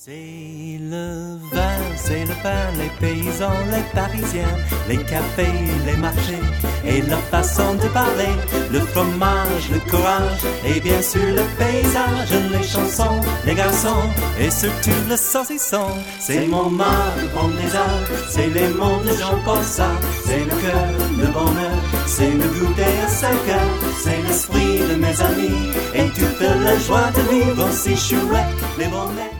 C'est le vin, c'est le pain, les paysans, les parisiens, les cafés, les marchés et leur façon de parler, le fromage, le courage et bien sûr le paysage, les chansons, les garçons et surtout le saucisson. C'est mon mal, le bon des arts, c'est les mots de Jean-Paul Sartre, c'est le cœur, le bonheur, c'est le goûter à 5 heures, c'est l'esprit de mes amis et toute la joie de vivre aussi chouette, les bonnets.